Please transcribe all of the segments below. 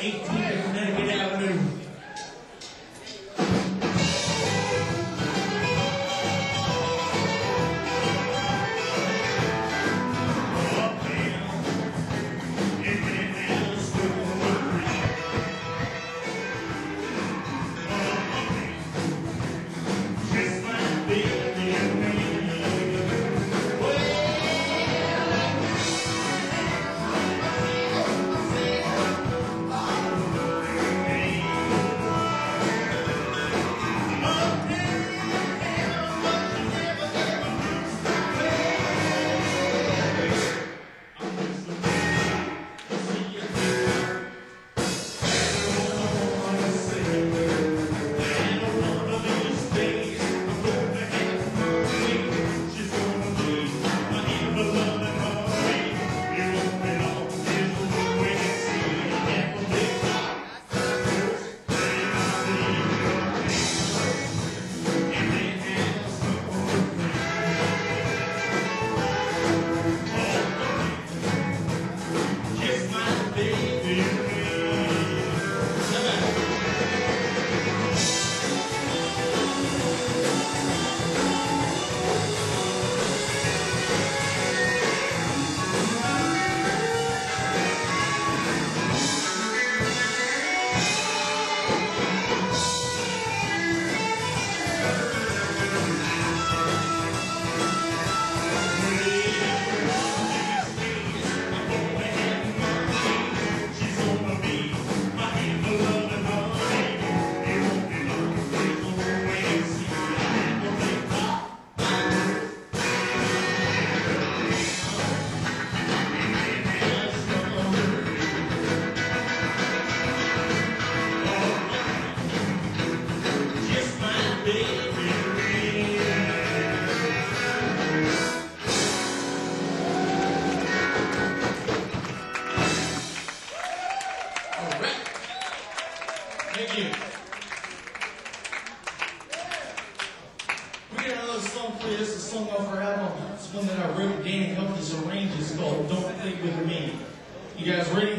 18th and Connecticut Avenue. Thank you. We got another song for you. This is a song off our album. It's one that I wrote. Danny helped us arrange. It's called Don't Think With Me. You guys ready?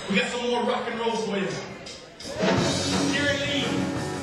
We got some more rock and rolls for you. Gary Lee.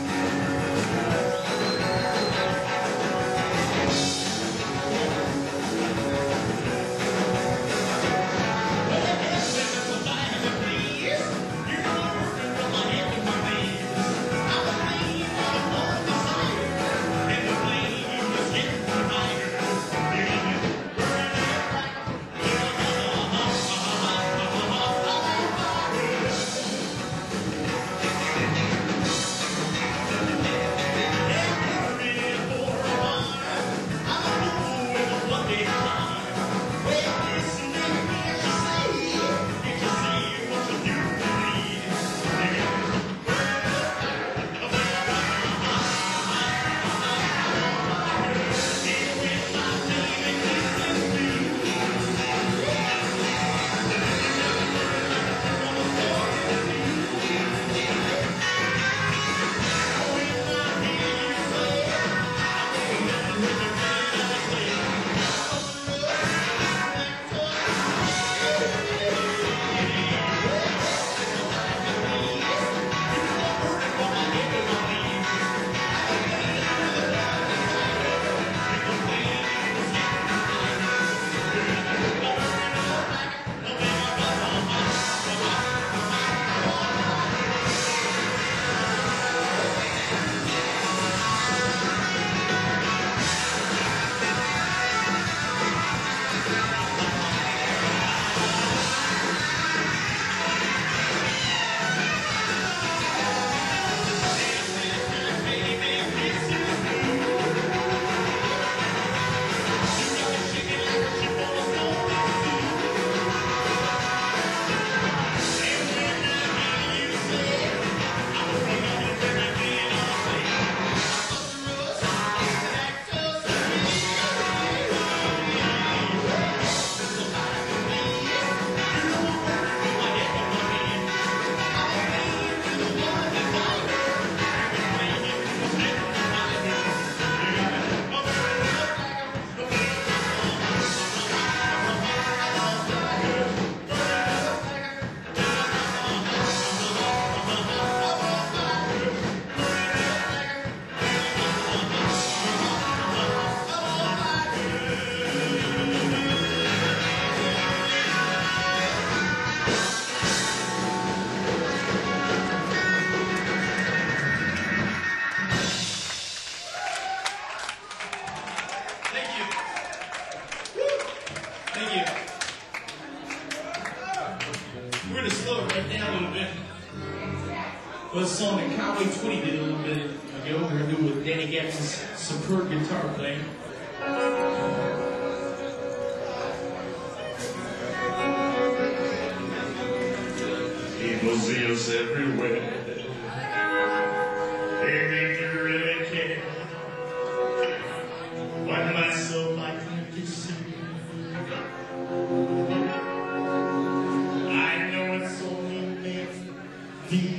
Well, a song that Conway Twitty did a little bit ago. We're going to do it with Danny Gaffney's superb guitar playing. People see us everywhere. They think you really care. What am I so likely to see? I know it's only me.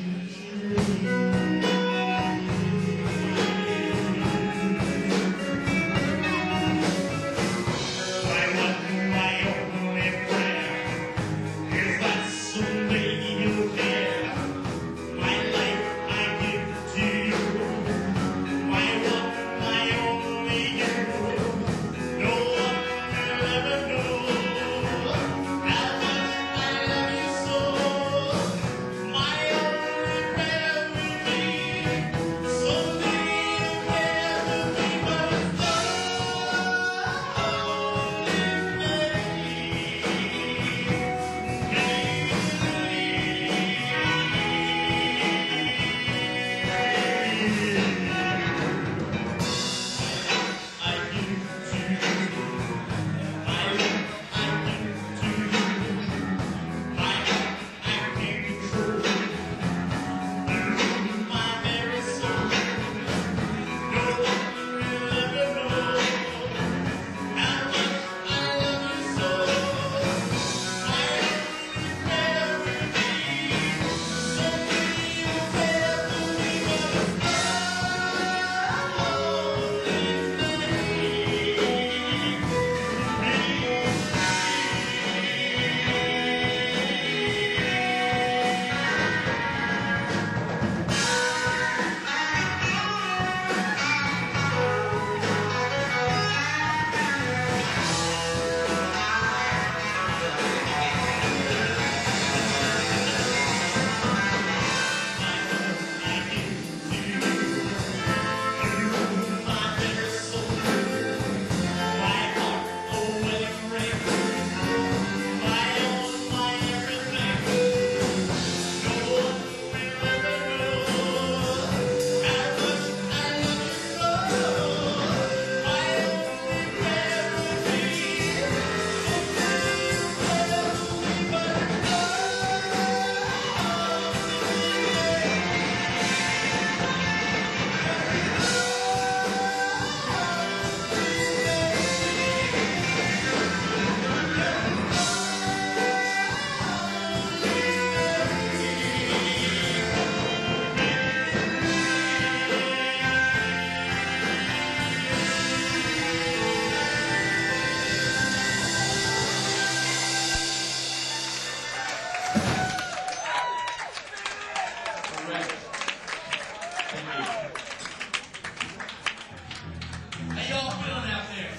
right. Thank you. How y'all feeling out there?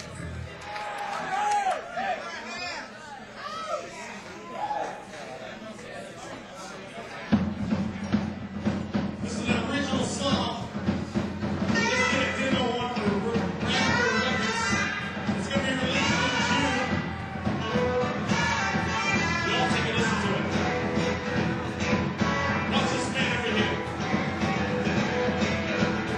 This is an original song. This is a demo one for Raspberry Records. It's going to be released in June. Y'all take a listen to it. Watch this man over here.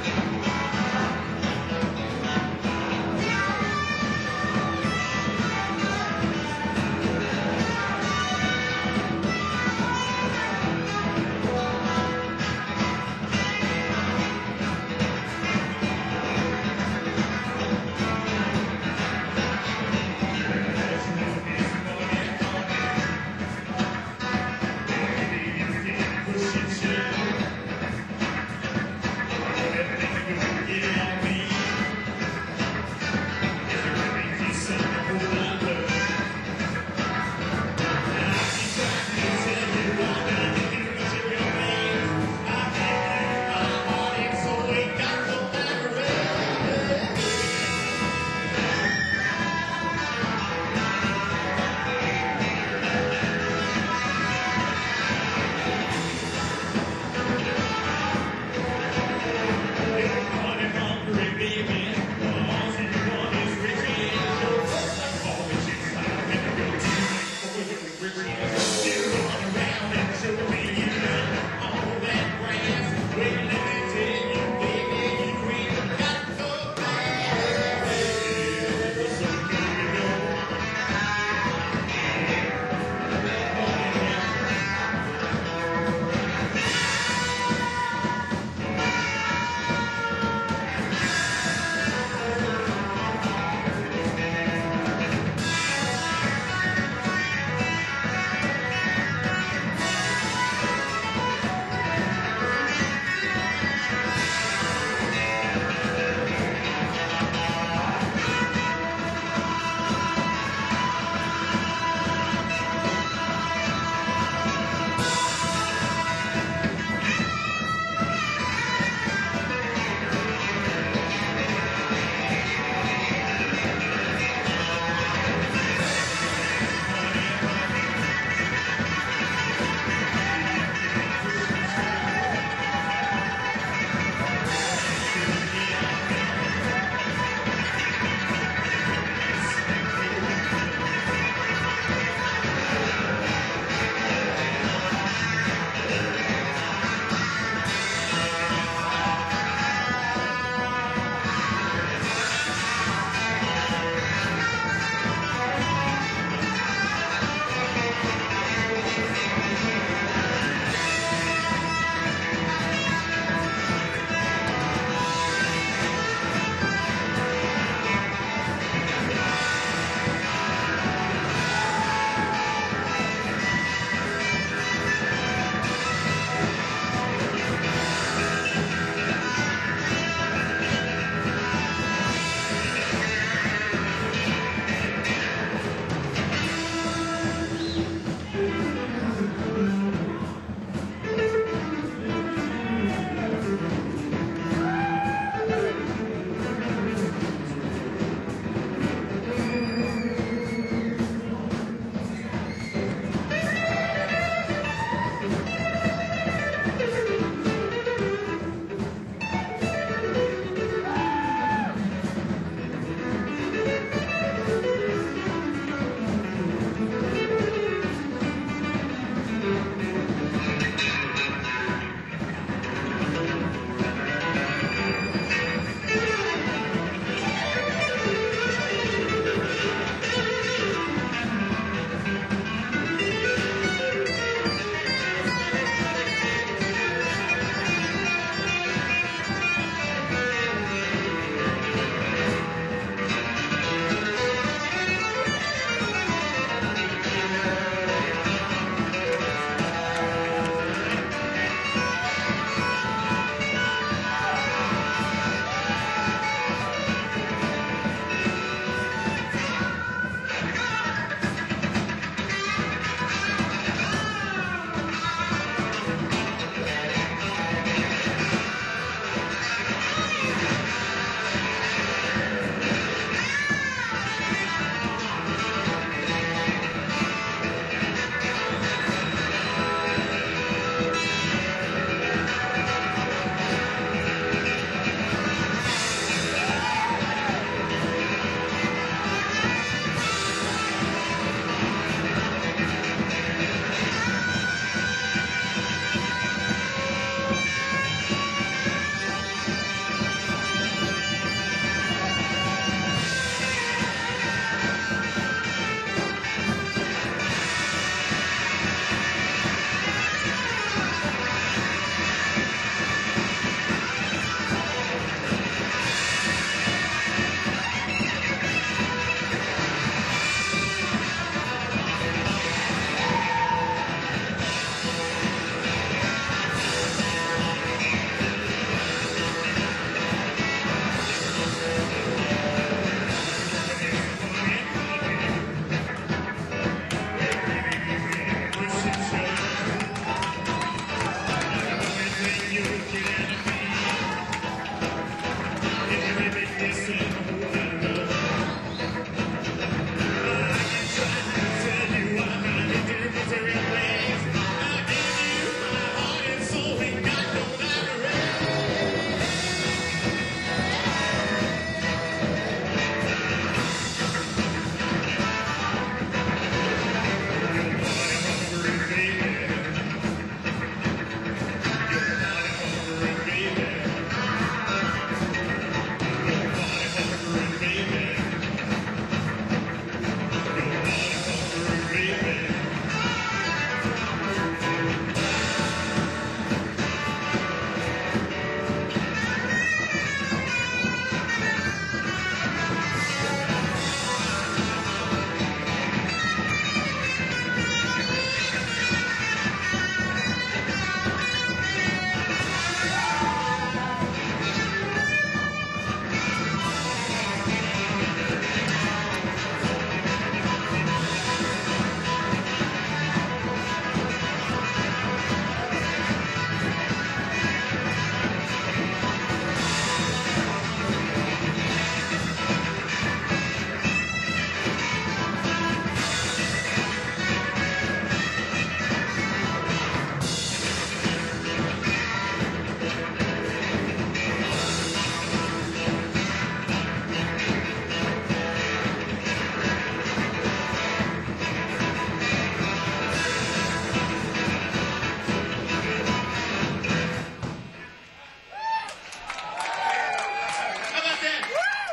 How about that?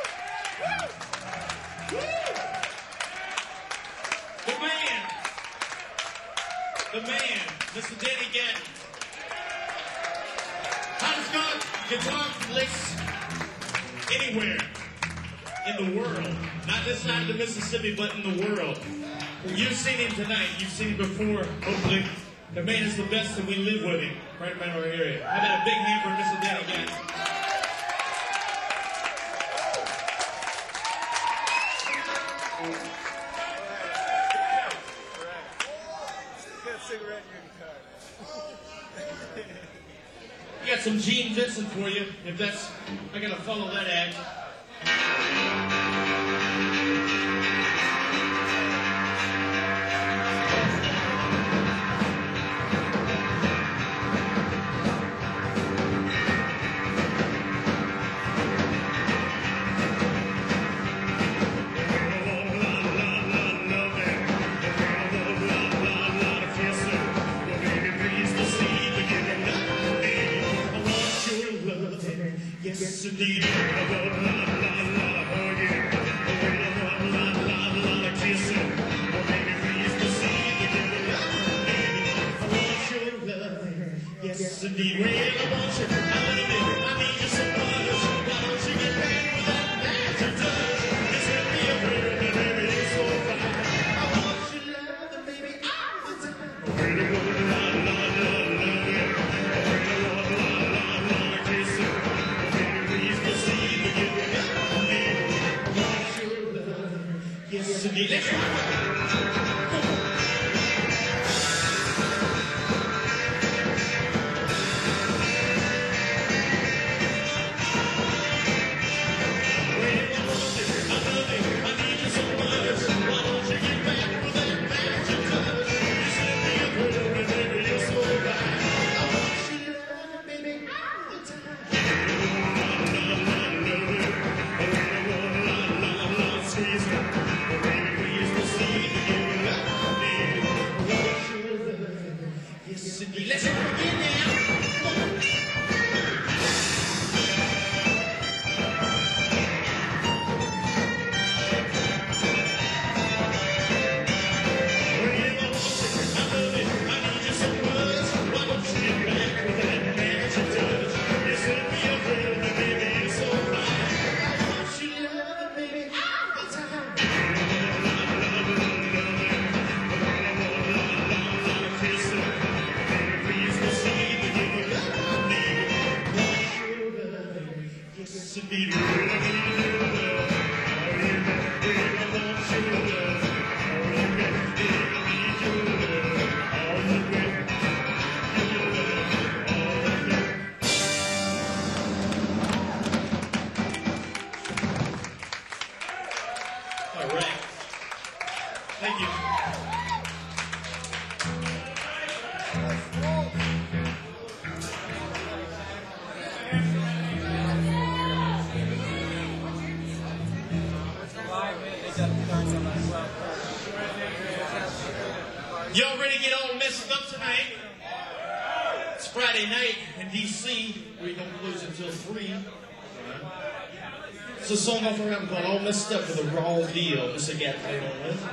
The man, Mr. Danny Gatton. Hottest guitar licks anywhere in the world. Not this side of the Mississippi, but in the world. You've seen him tonight. You've seen him before, hopefully. The man is the best, and we live with him right around our area. How about a big hand for Mr. Danny Gatton? Cigarette in your car. I got some Gene Vincent for you. If that's, I gotta follow that ad. Yes, indeed. La, la, la, la, oh yeah. La, la, la, la, kiss it. Oh, baby, please proceed to give it up. Baby, I want your love. Yes, indeed. Well, I want you. I love you. I need you so much. Why don't you get back with that magic touch? It's gonna be a prayer that baby is so fine. I want your love, baby, all the time. Oh, baby, la, la, la, la, yeah. Oh, baby, la, la, la, la, kiss it. Yes, indeed. Let's rock. Let's go again now. Y'all ready to get all messed up tonight? It's Friday night in D.C. We don't close until 3. It's a song off our album called All Messed Up with a Raw Deal. This is a gap played on with.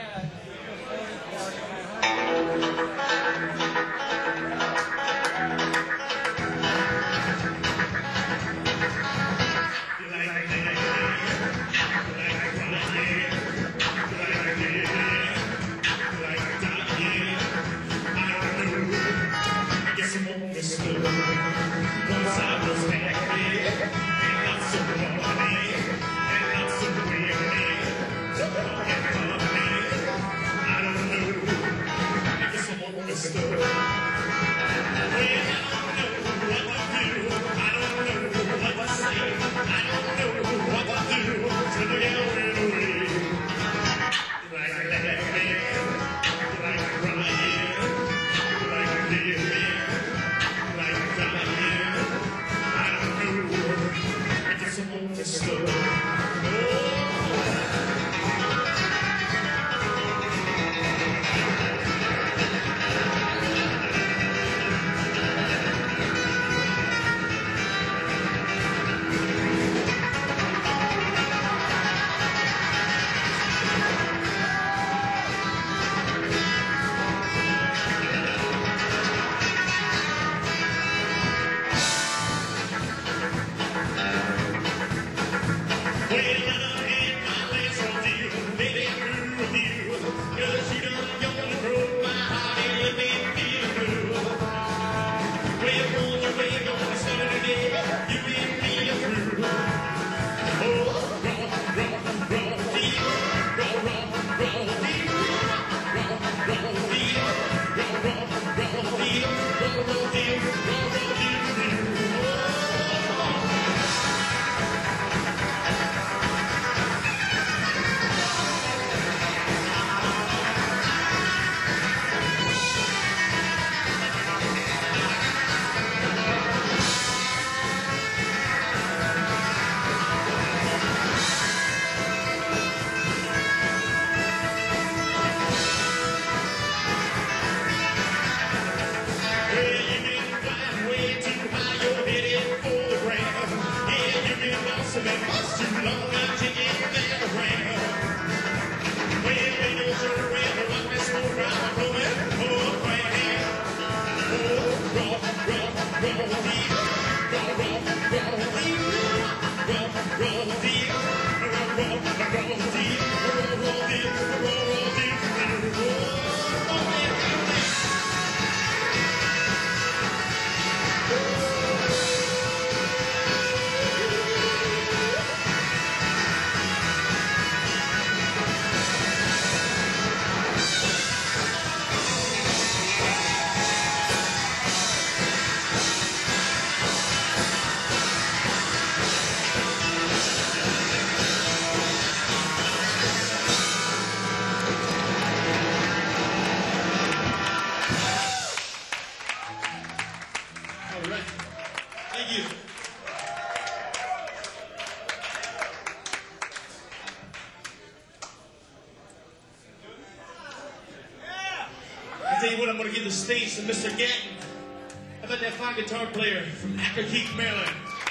I'm going to give the stage to Mr. Gatton. How about that fine guitar player from Accokeek, Maryland?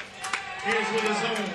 Here's with his own.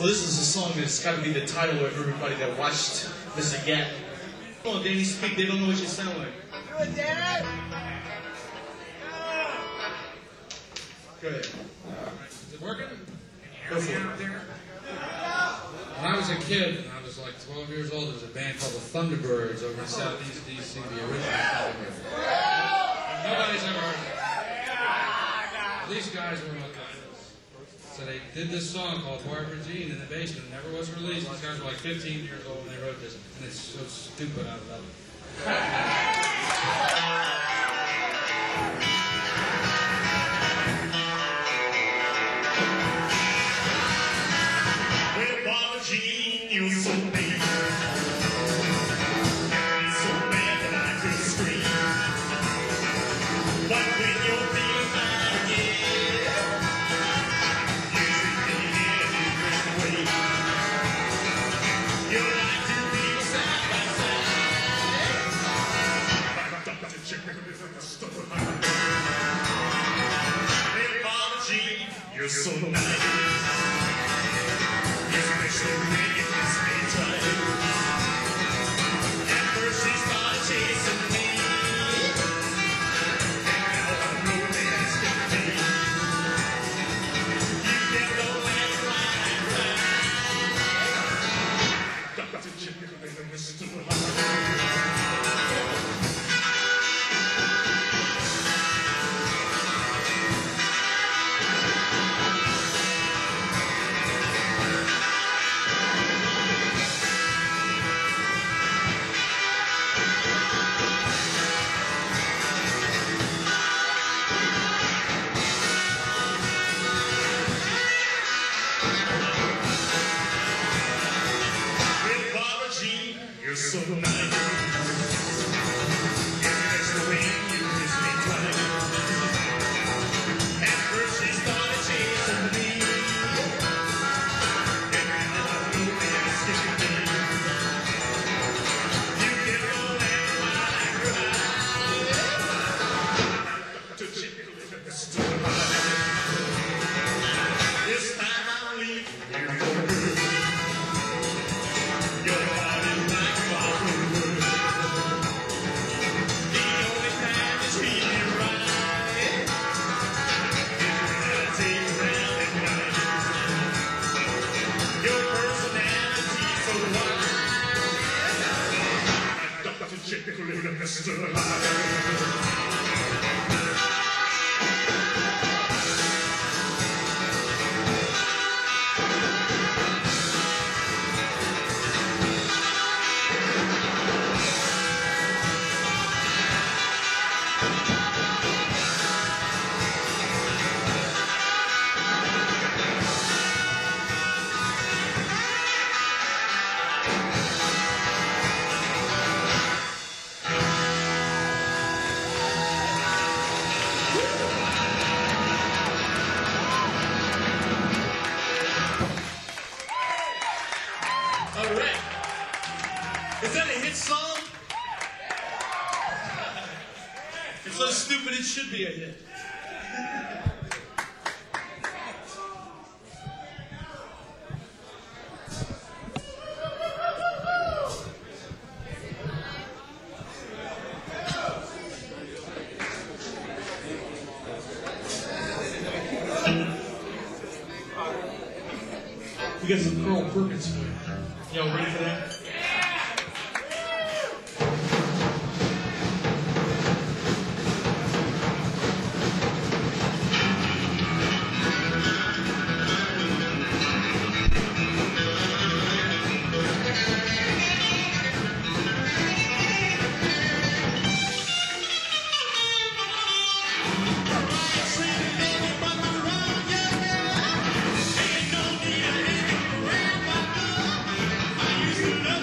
this is a song that's got to be the title of everybody that watched Mr. Gat. Come on, Danny, speak. They don't know what you sound like. Do it, Dad! Go ahead. Is it working? Go for it. When I was a kid, and I was like 12 years old, there was a band called the Thunderbirds over in Southeast DC, the original Thunderbirds. Nobody's ever heard of it. These guys were like this. So they did this song called Barbara Jean in the basement. It never was released. These guys were like 15 years old when they wrote this. And it's so stupid, I love it. Well, Barbara Jean, you're so mean. You're so bad that I could scream. But when you're feeling fine again, you treat me in a different way. You like to be side by side. Well, Barbara Jean, you're so nice. Especially when you kiss me tight. At first she started chasing me, and now I'm romancing me. You get the way right. Got to check it with Mr. Well, Barbara Jean, you're so nice. It's the way you kiss me twice. At first she started chasing me, and now I'm romancing me. You get all that while I cry. To check it, Mr. This time I'll leave you for good. Your heart is like firewood. The only time you treat me right is when I take you round at night. Your personality's so wide. I've got to check it with Mr. Hyde. All right. Is that a hit song? It's so stupid it should be a hit. We got some Carl Perkins for you. Y'all ready for that? Ain't no need to live around my love. I used to love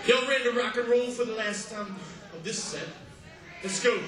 Y'all ready to rock and roll for the last time of this set? Let's go.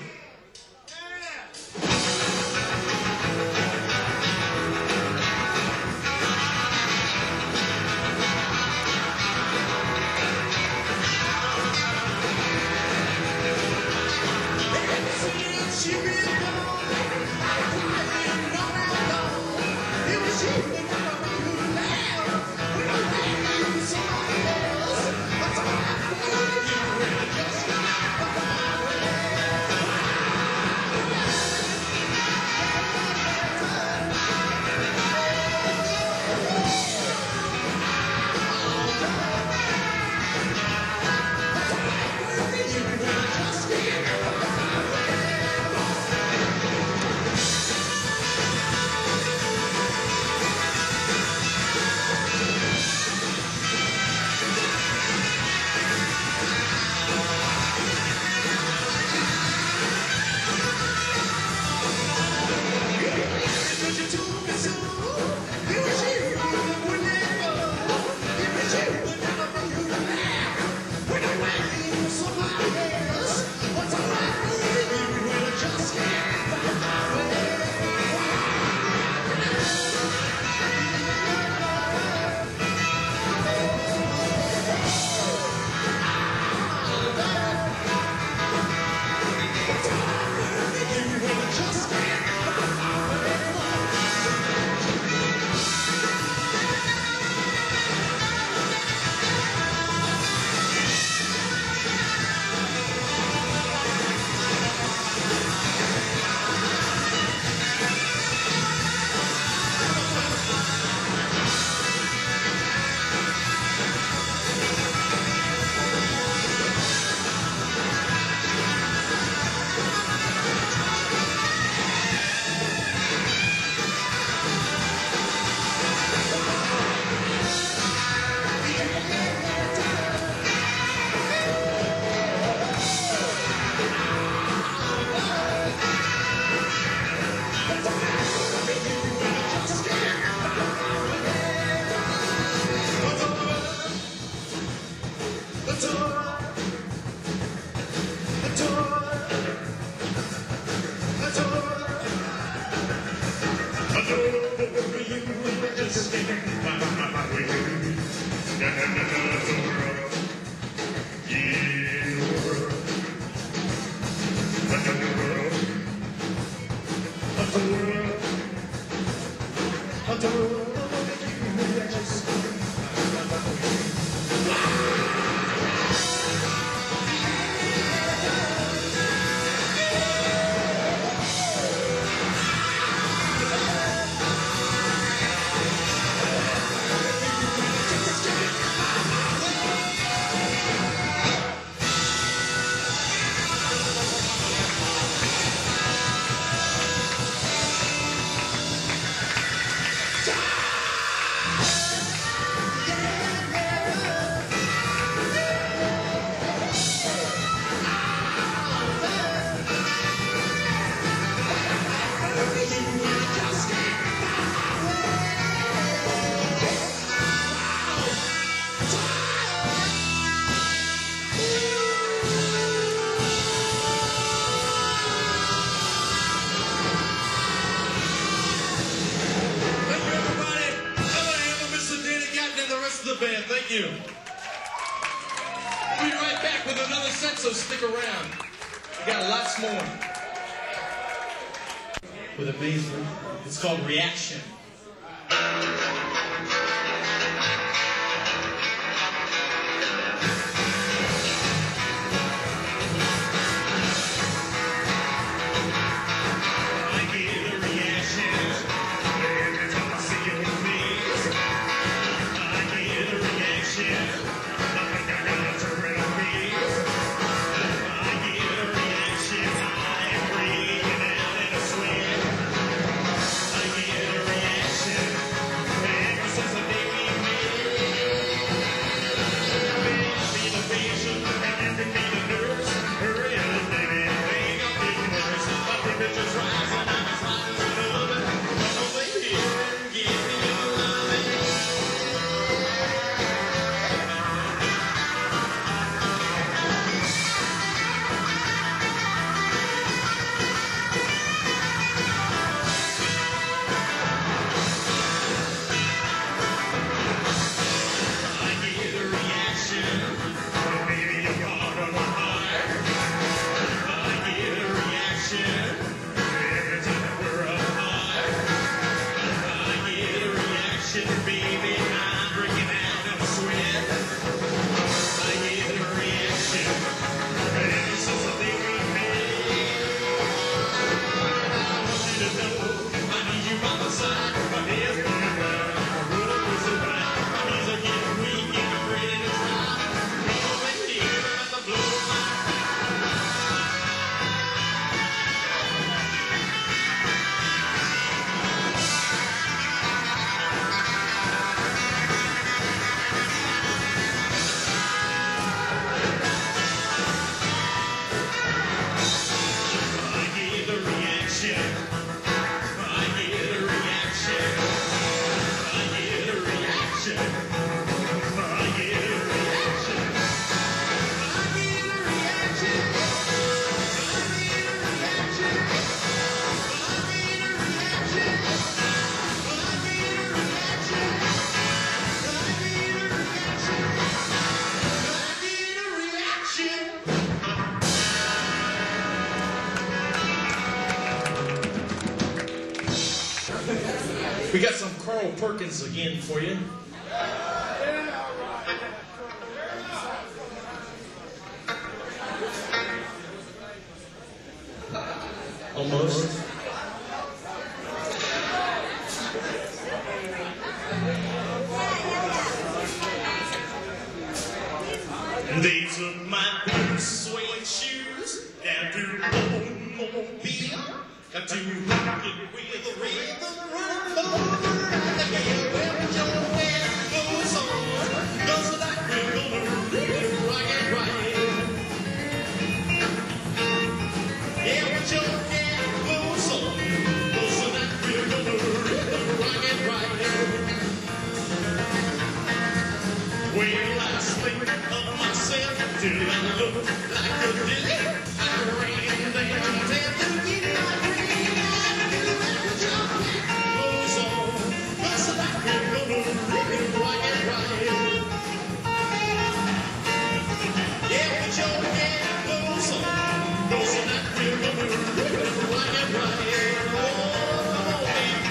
Band, thank you. We'll be right back with another set, so stick around. We got lots more. With a bass, it's called Reaction. I get a reaction. Perkins again for you. Almost. They took my boots, suede shoes down to Oldsmobile to rock it with the rhythm run forward. Yeah, well, Joe, that goes on, 'cause like we're gonna really rock it right. Yeah, well, Joe, that goes on, 'cause like we're gonna really rock it right. Well, I sleep of myself till I look like a dilly. I ran down to get my dream. I do that jump that goes on, 'cause like we're gonna really rock it right. Yeah, but your head goes on, 'cause like we're gonna really rock it right. Oh, come on, baby.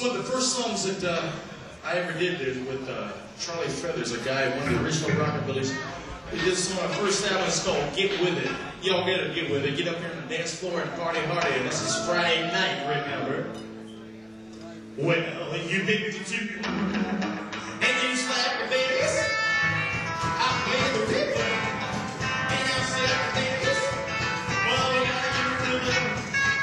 one of the first songs that I ever did with Charlie Feathers, a guy, one of the original rockabillys. We did this on our first album. It's called Get With It. Y'all gotta get with it. Get up here on the dance floor and party hardy. And this is Friday night, remember? Well, you did the two. And you slap the bass. I play the rhythm. And you slap the bass. Oh, we gotta get rid of it.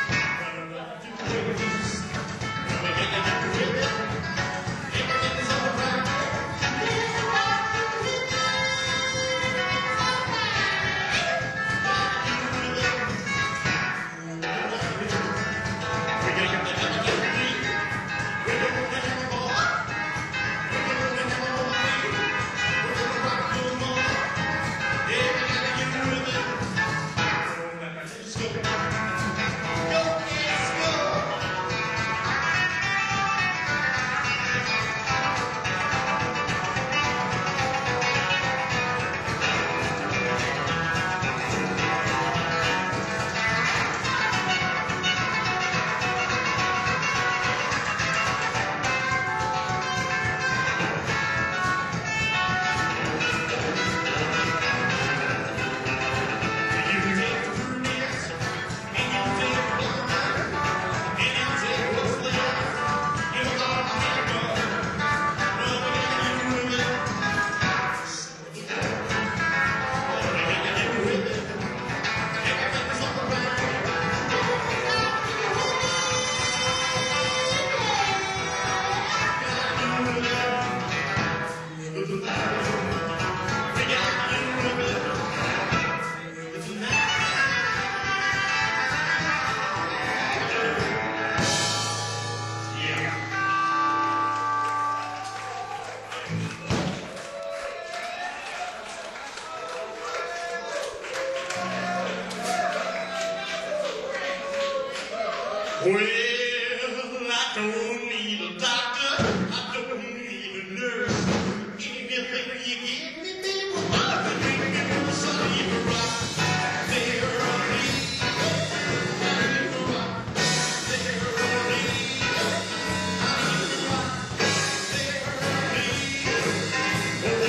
Well, I don't need a doctor, I don't need a nurse. Anything you give me, baby, I can make it so you rock. There on me, rock. There on me, rock. There on me, oh,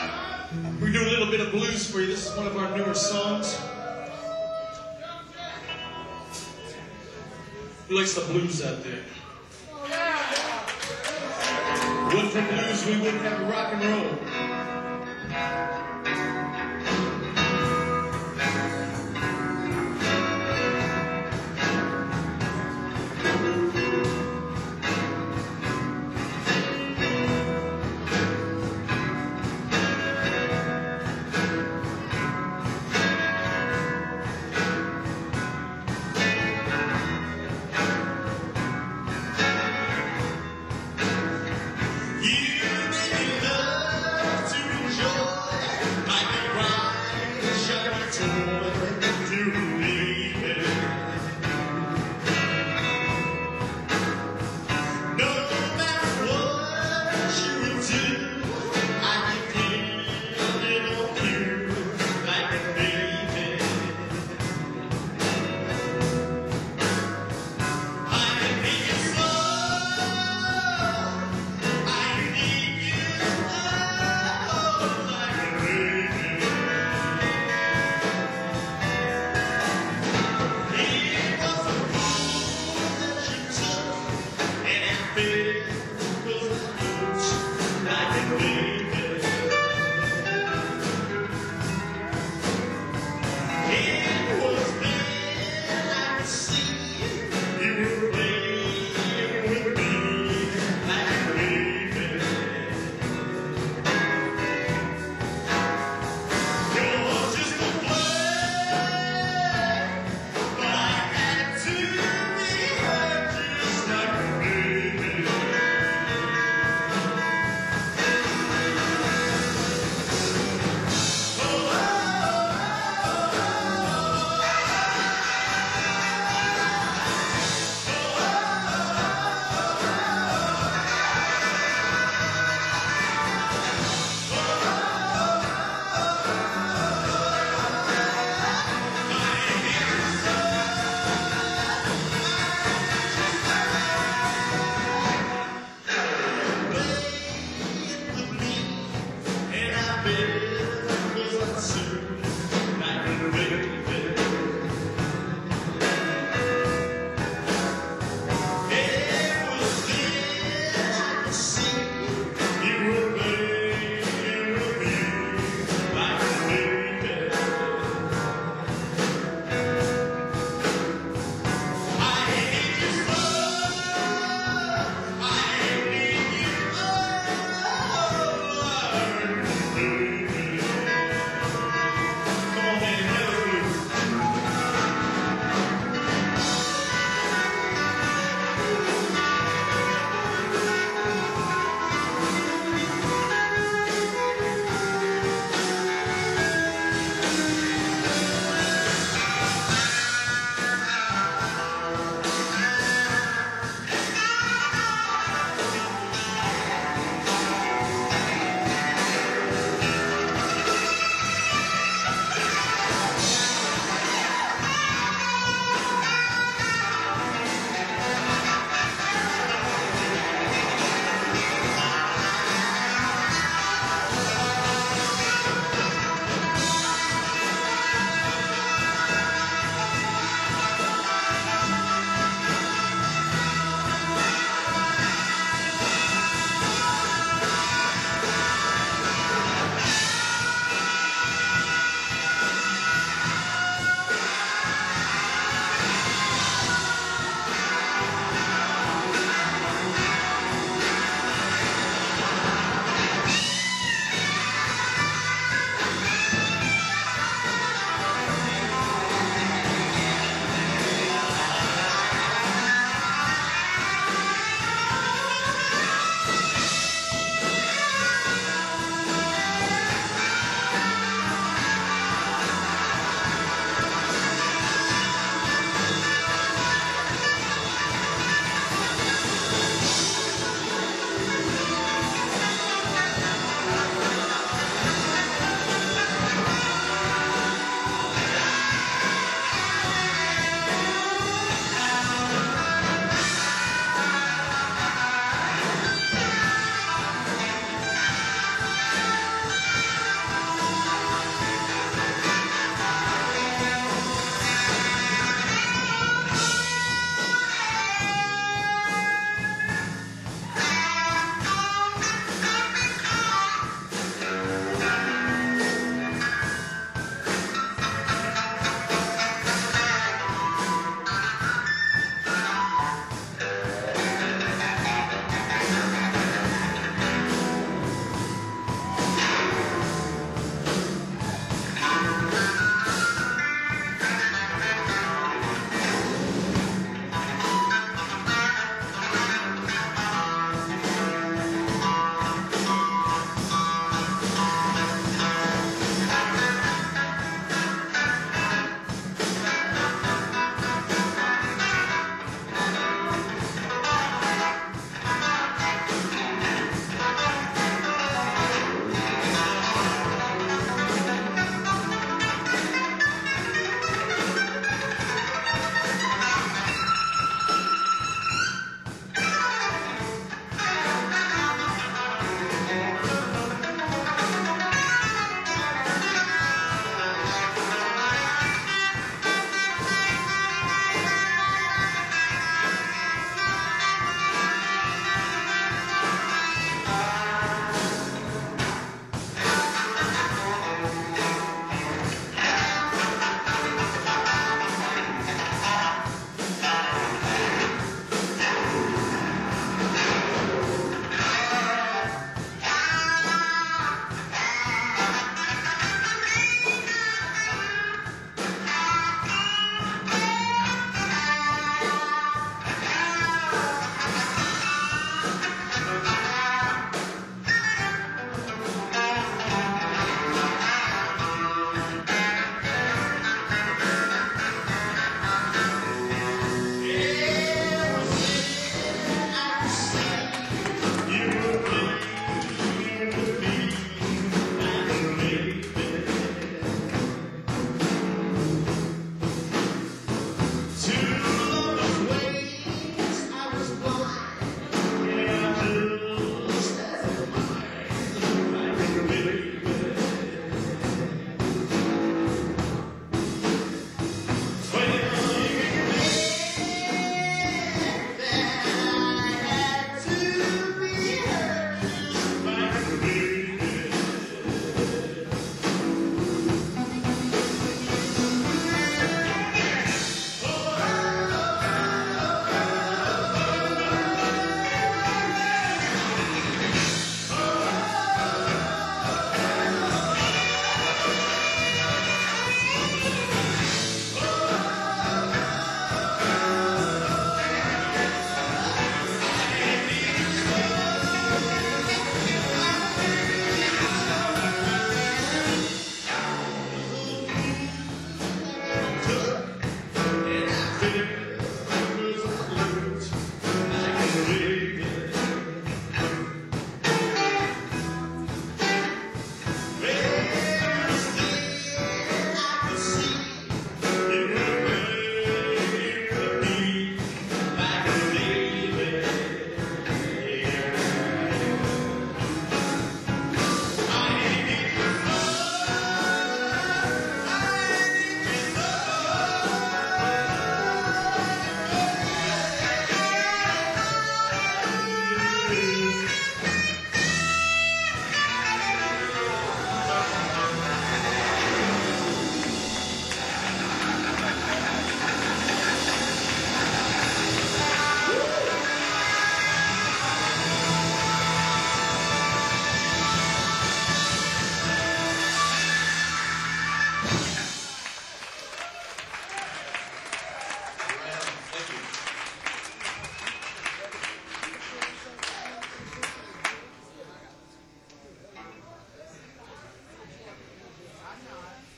We're doing a little bit of blues for you. This is one of our newer songs. Who likes the blues out there? What for blues we wouldn't have rock and roll.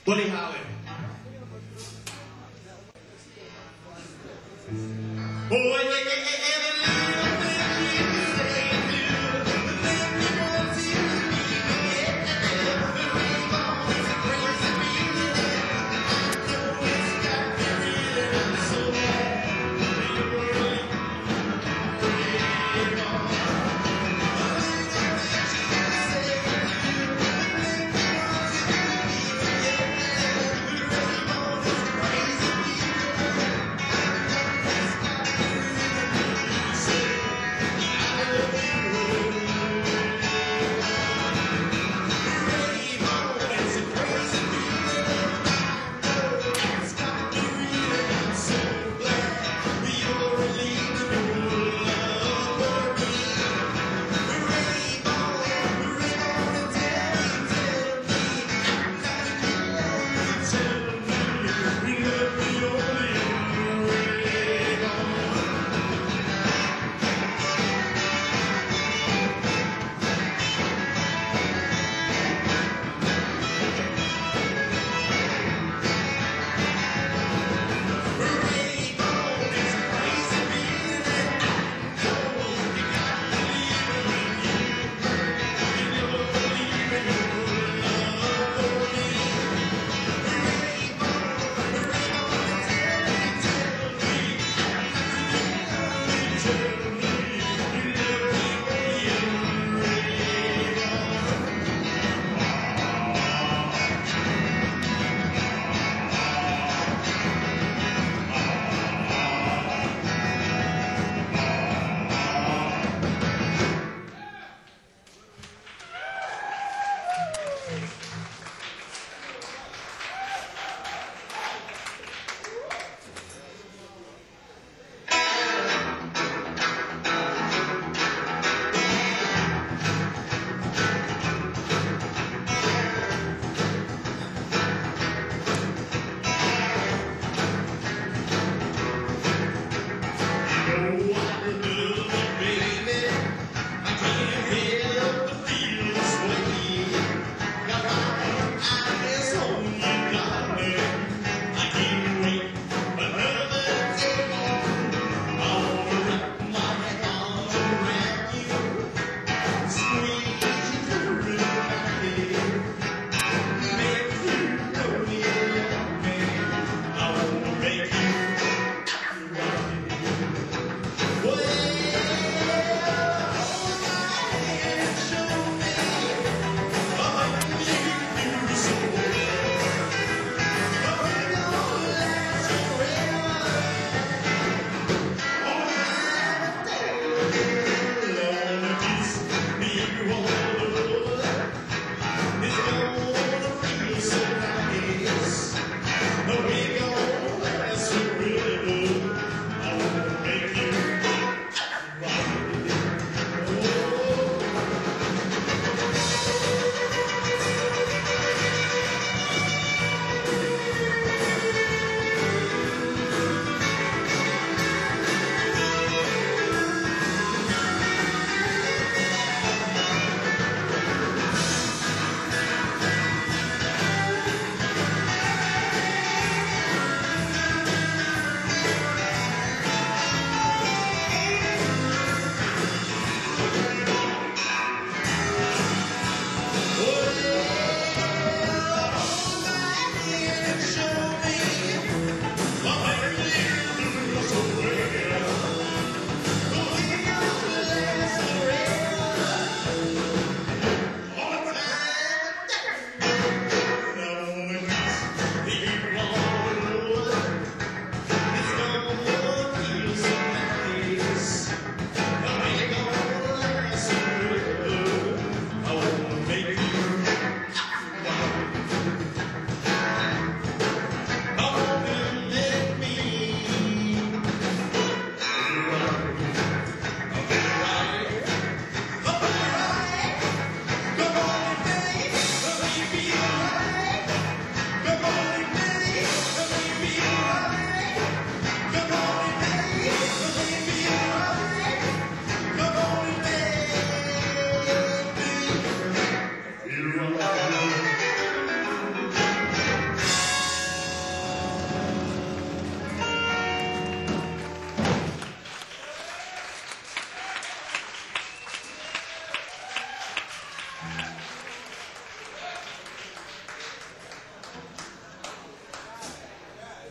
Buddy Holly.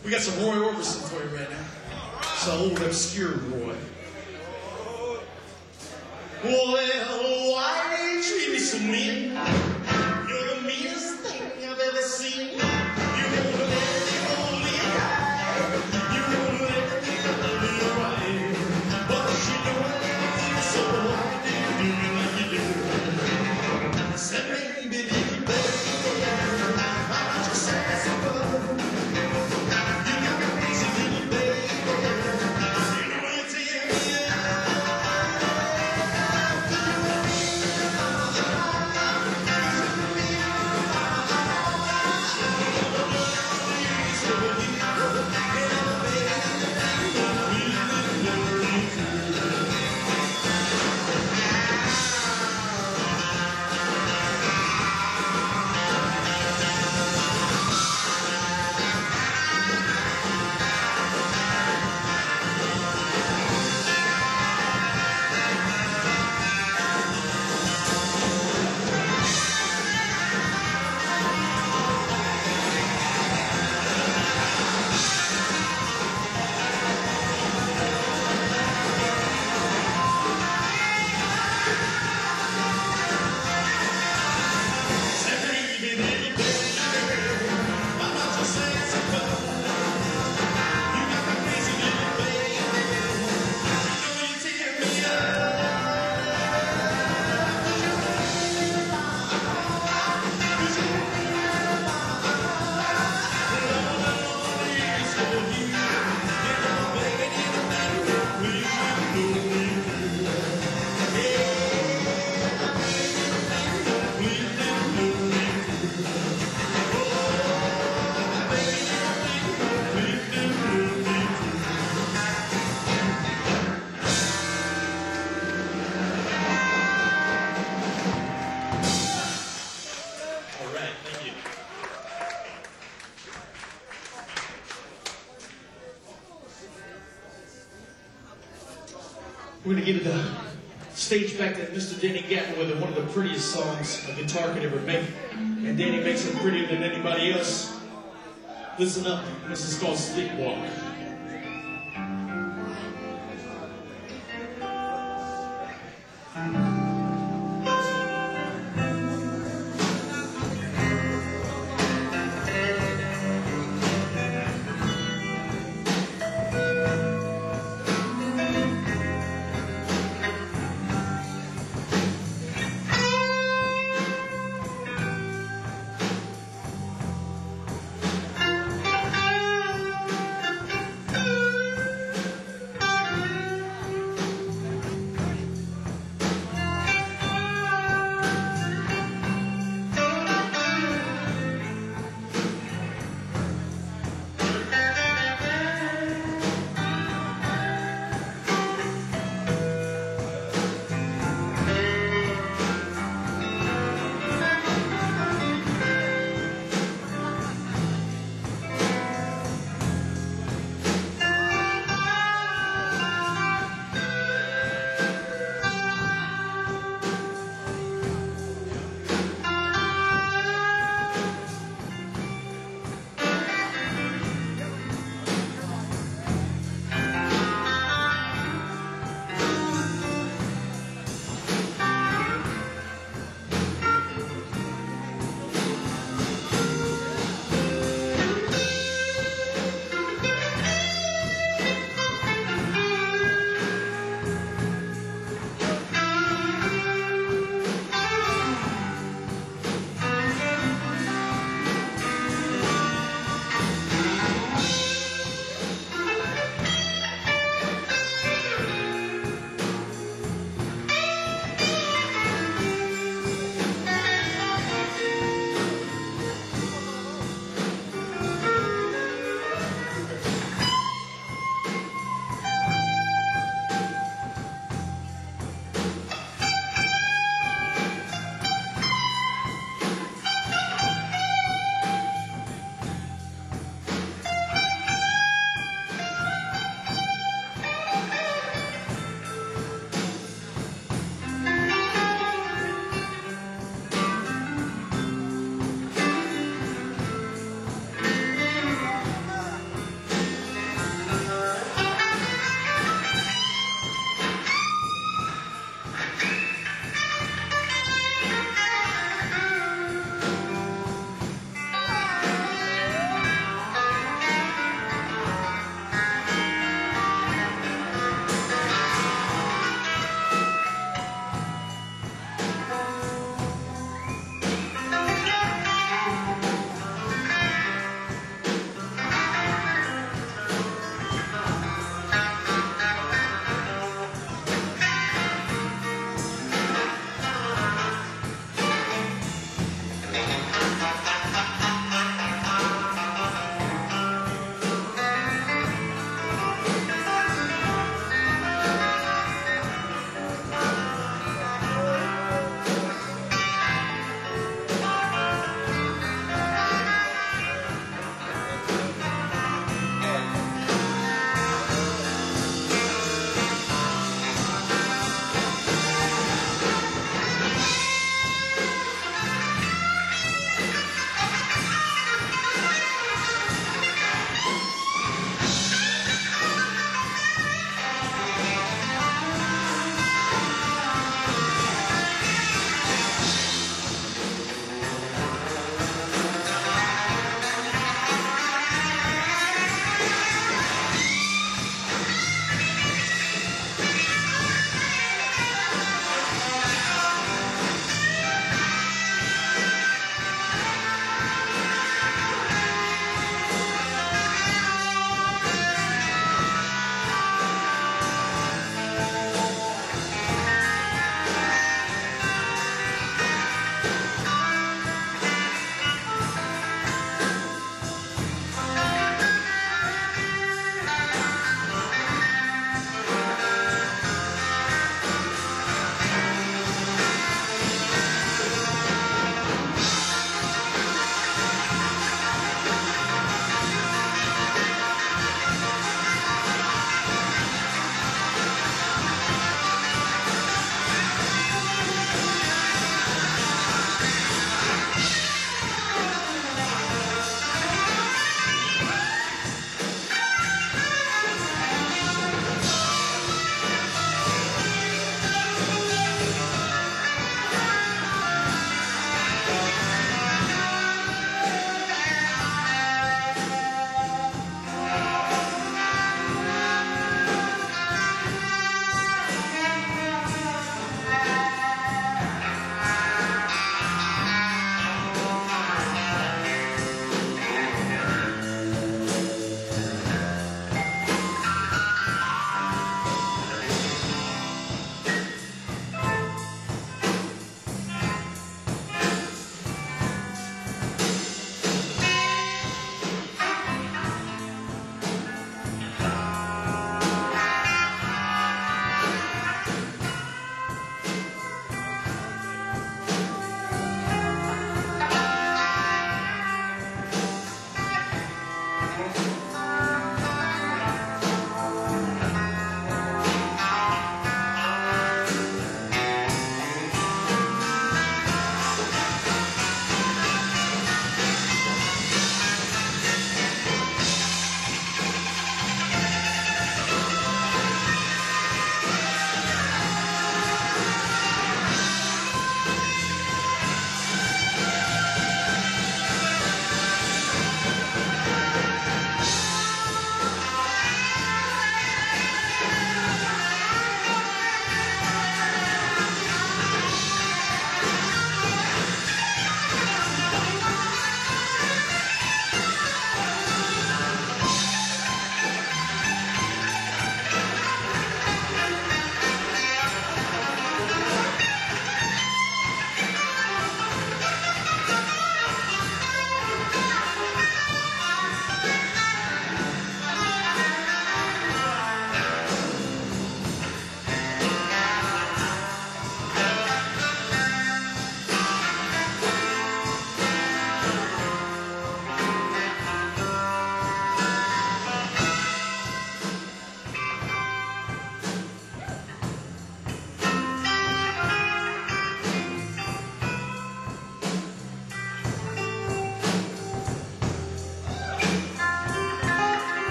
We got some Roy Orbison for you right now. It's an old obscure Roy. Well, why do you treat me so mean? You're the meanest thing I've ever seen. You won't let me go leave. You won't let me go leave. But you don't let me so why do you do me like you do? Say, baby, baby, I'm just sensible. You got me crazy, little baby. You know you tear me up. All right, thank you. We're going to give the stage back to Mr. Danny Gatton with one of the prettiest songs a guitar could ever make. And Danny makes it prettier than anybody else. Listen up. This is called Sleepwalk.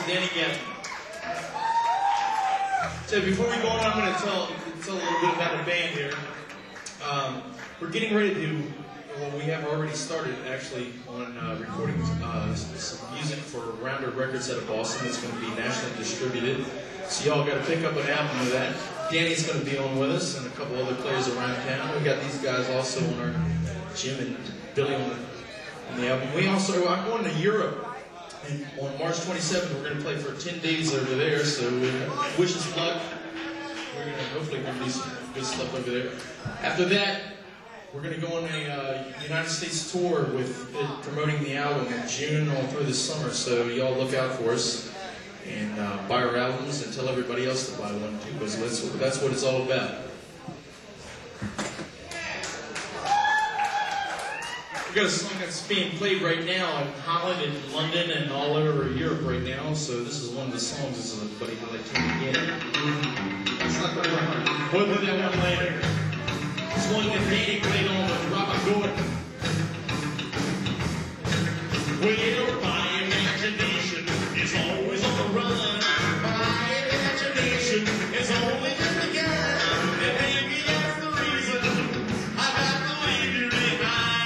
Danny Gavin. So before we go on, I'm going to tell a little bit about the band here. We're getting ready to, well, we have already started actually on recording some music for Rounder Records out of Boston. It's going to be nationally distributed. So y'all got to pick up an album of that. Danny's going to be on with us and a couple other players around town. We got these guys also on our Jim and Billy on the album. I'm going to Europe. And on March 27th, we're going to play for 10 days over there, so wish us luck. We're going to hopefully do some good stuff over there. After that, we're going to go on a United States tour with promoting the album in June all through the summer, so y'all look out for us and buy our albums and tell everybody else to buy one too, because that's what it's all about. We've got a song that's being played right now in Holland and London and all over Europe right now. So this is one of the songs. This is a buddy that like to again. That's not quite right. We'll put that one later. This one that Danny played on with Robert Gordon. Well, my imagination is always on the run. My imagination is only just begun. And maybe that's the reason I have to leave you behind.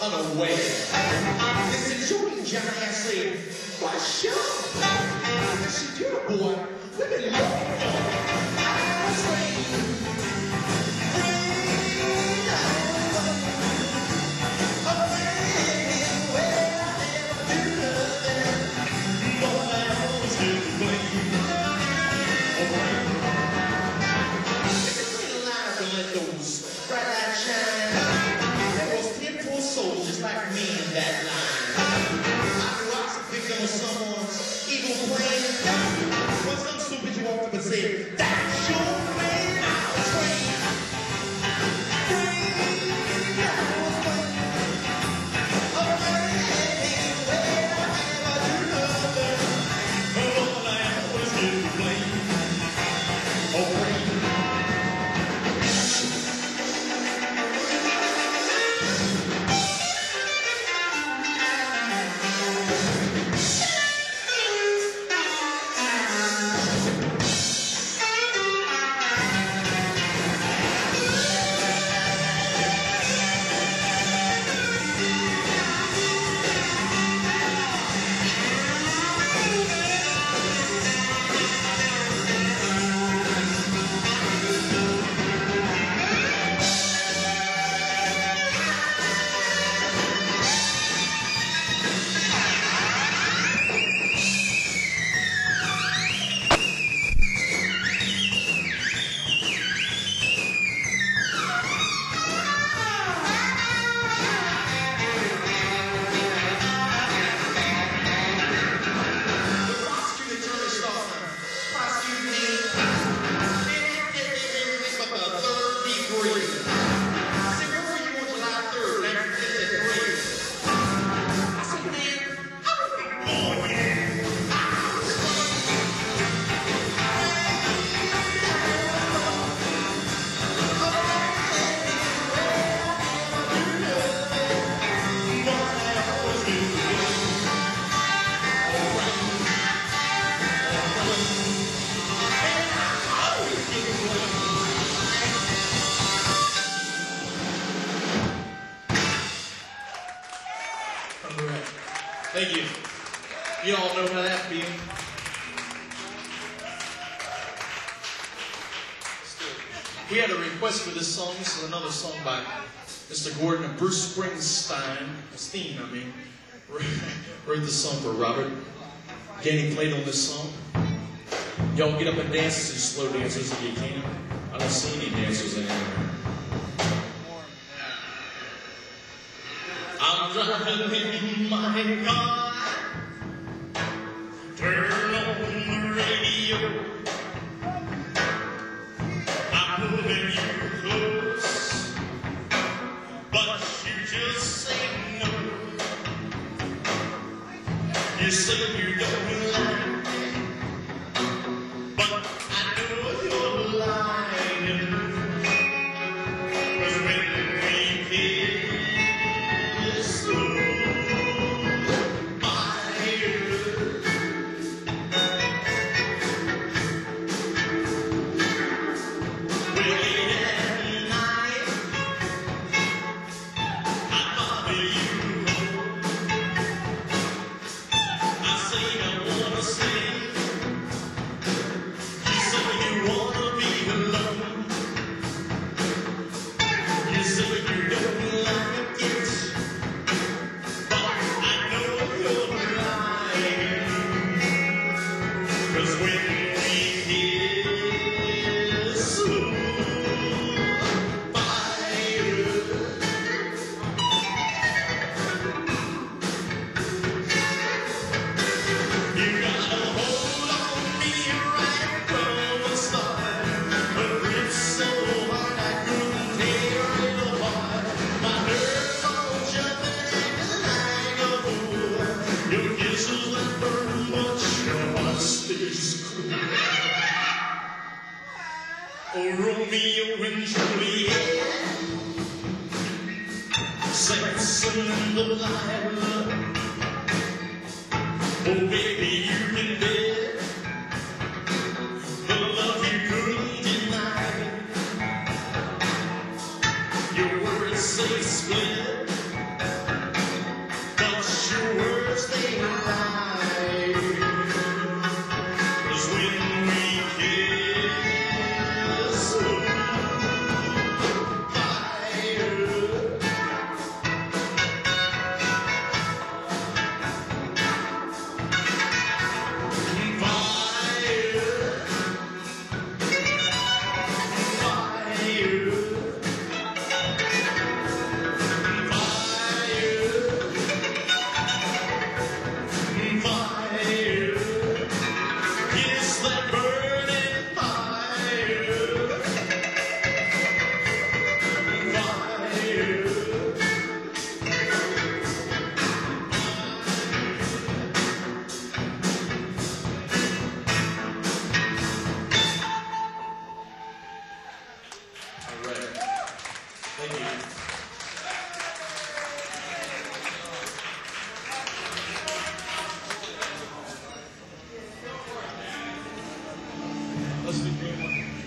unaware. Listen, Joey and Johnny, I said, what's up? I said, you're a boy. We've been looking for you. I say, soldiers like me in that line. I was a victim of someone's evil plan. When some stupid you walked up and said, that's your man, I was trained. All I am was getting blamed. Thank you. You all know how that feels. We had a request for this song. This is another song by Mr. Gordon and Bruce Springsteen, wrote this song for Robert. Danny played on this song. Y'all get up and dance as slow dancers if you can. I don't see any dancers anymore. I'm driving my car. Turn on the radio. I'm moving you close, but you just say no. You say you don't like me, but I know you're lying. 'Cause when we kiss, oh, Romeo and Juliet, sex and the light. Oh, baby, you can bet the love you couldn't deny. Your words say split, Thank you. Let's do Blue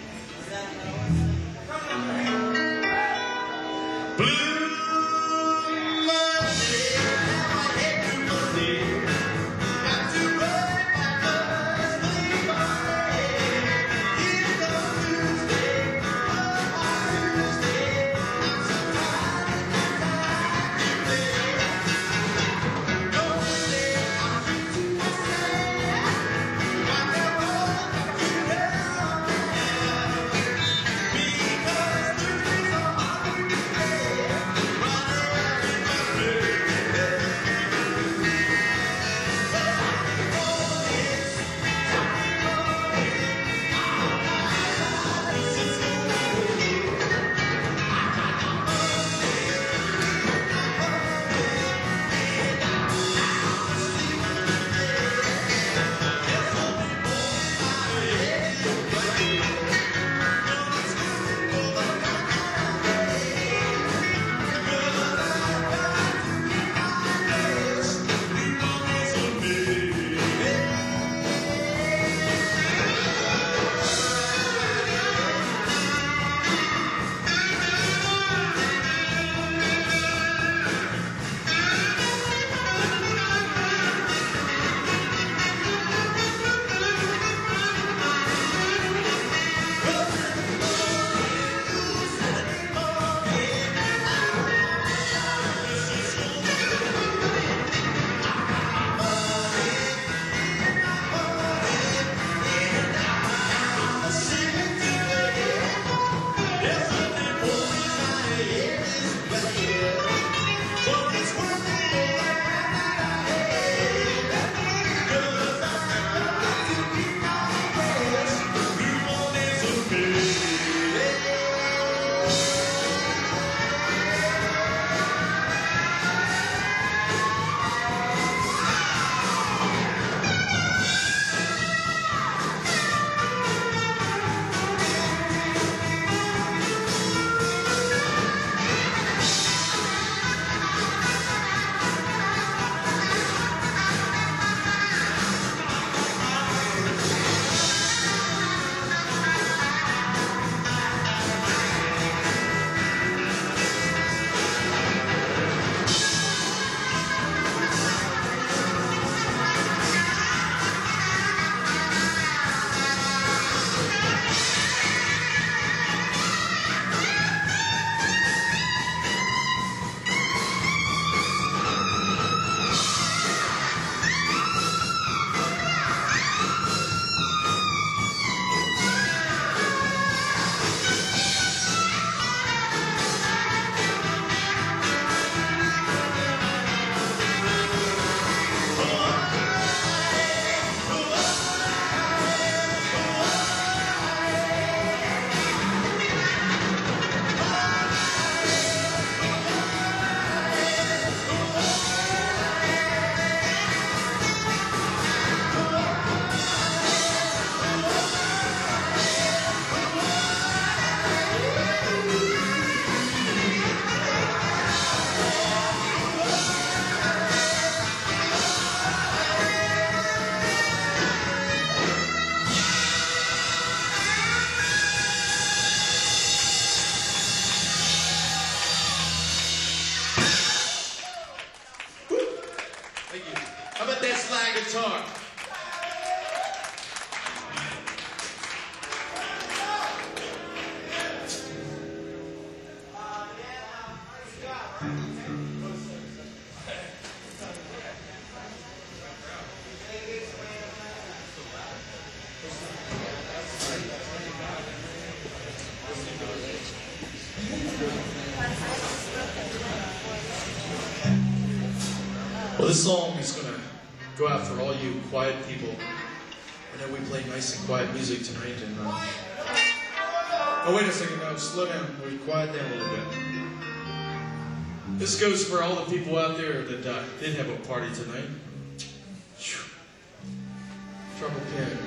Thank you. How about that slide guitar? Well, this song is going to go out for all you quiet people. I know we play nice and quiet music tonight. And oh, wait a second. No, slow down. We quiet down a little bit. This goes for all the people out there that did have a party tonight. Trouble Pin.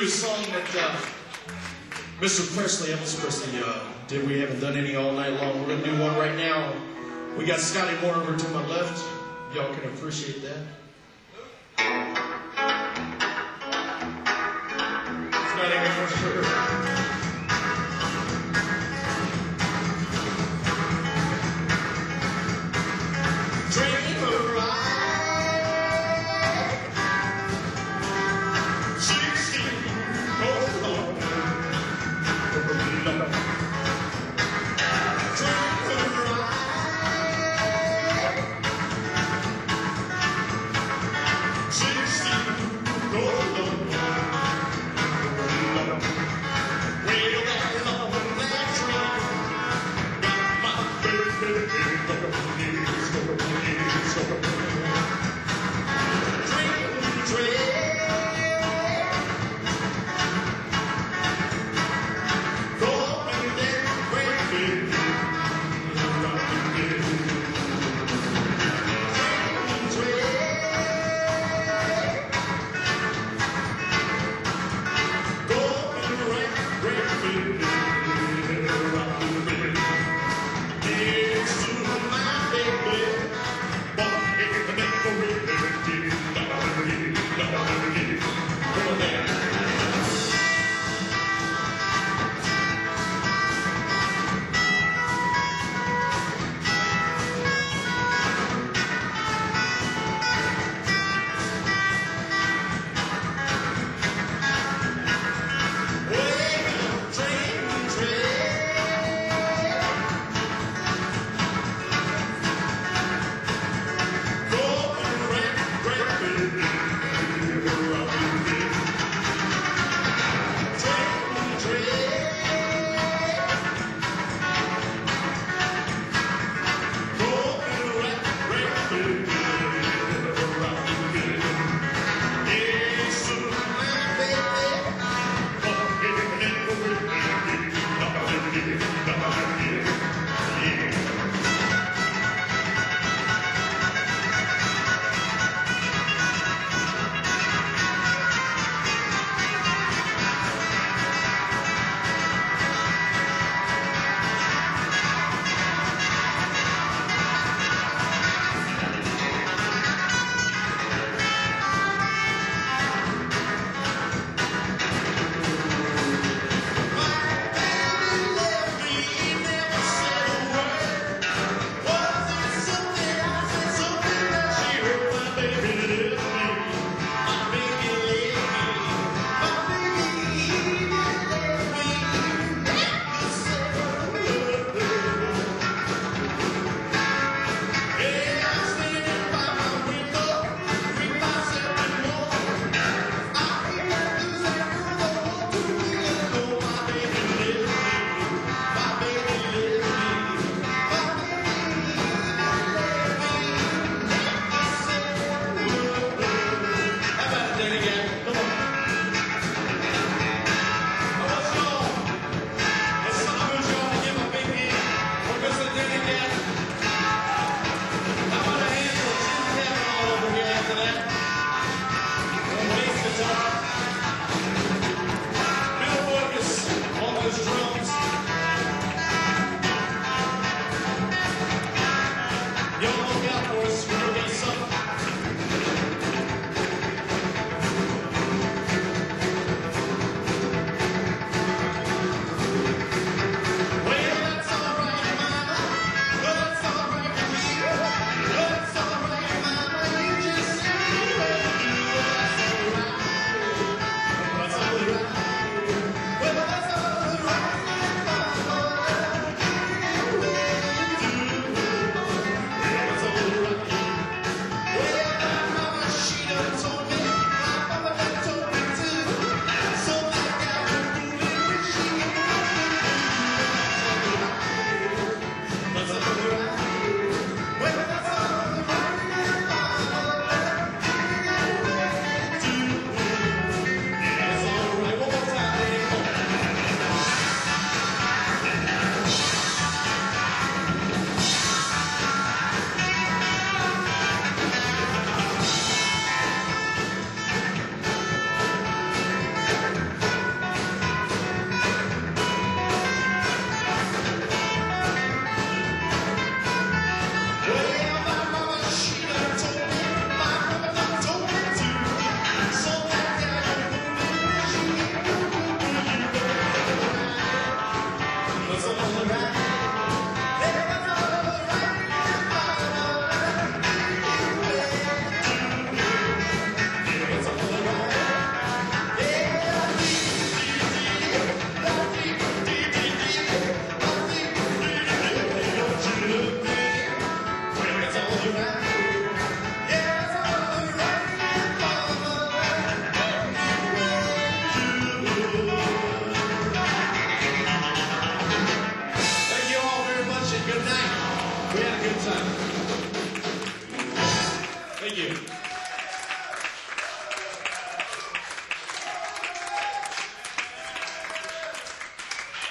a song that Mr. Presley, Elvis Presley, did. We haven't done any all night long. We're going to do one right now. We got Scotty Moore over to my left. Y'all can appreciate that. Scotty, go for sure. you.